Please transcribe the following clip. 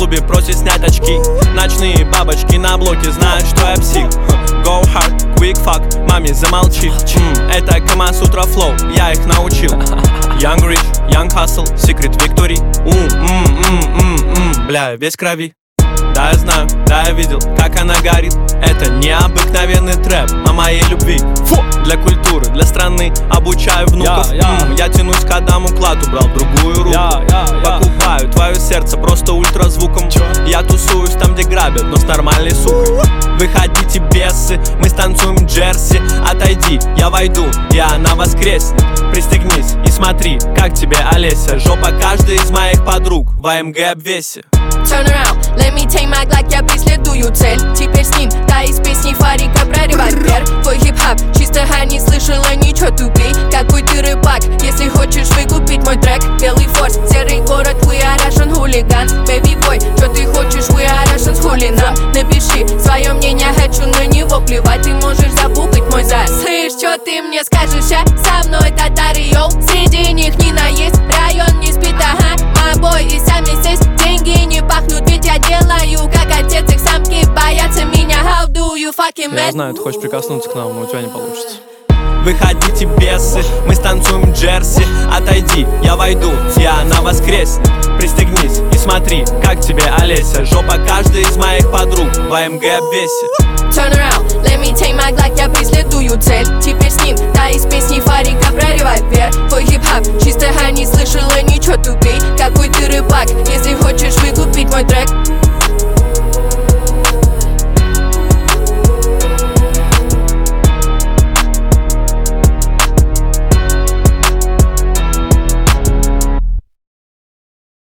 клубе просит снять очки. Ночные бабочки на блоке знают, что я псих. Go hard, quick fuck, маме замолчи. Это Камасутра флоу, я их научил. Young rich, young hustle, secret victory. Бля, весь крови. Да, я знаю, да, я видел, как она горит. Это необыкновенный трэп о моей любви. Фу! Для культуры, для страны обучаю внуков. Я тянусь к Адаму Кладу, брал другую руку. Покупаю твое сердце просто ультразвуком. Я тусуюсь там, где грабят, но с нормальной сукой. Выходите, бесы, мы станцуем джерси. Отойди, я войду, и она воскреснет. Пристегнись и смотри, как тебе Олеся. Жопа каждой из моих подруг в АМГ обвесе. Turn around, let me take my Glock, я преследую цель. Теперь с ним, да, из песни Фарика про револьвер. Твой хип-хап, чисто не слышала ничего, тупей. Какой ты рыбак, если хочешь выкупить мой трек. Белый форс, серый город, we are Russian хулиган. Baby boy, что ты хочешь, we are Russian хулиган. Напиши свое мнение, хочу на него плевать. Ты можешь забукать мой зад. Слышь, что ты мне скажешь, а? Со мной татары, йоу. Среди них Нина есть, район не спит, ага. Мобой и сами здесь, деньги не пахнут, ведь я делаю, как отец, их самки боятся меня. How do you fucking mad? Я знаю, ты хочешь прикоснуться к нам, но у тебя не получится. Выходите, бесы, мы станцуем джерси. Отойди, я войду, и она воскреснет. Пристегнись и смотри, как тебе Олеся. Жопа каждой из моих подруг в АМГ обвесе. Turn around, let me take my Glock, я преследую цель. Теперь с ним, да, из песни Фарика про револьвер. Твой хип-хап, чисто не слышала ничего, тупей. Какой ты рыбак, если хочешь выкупить мой трек.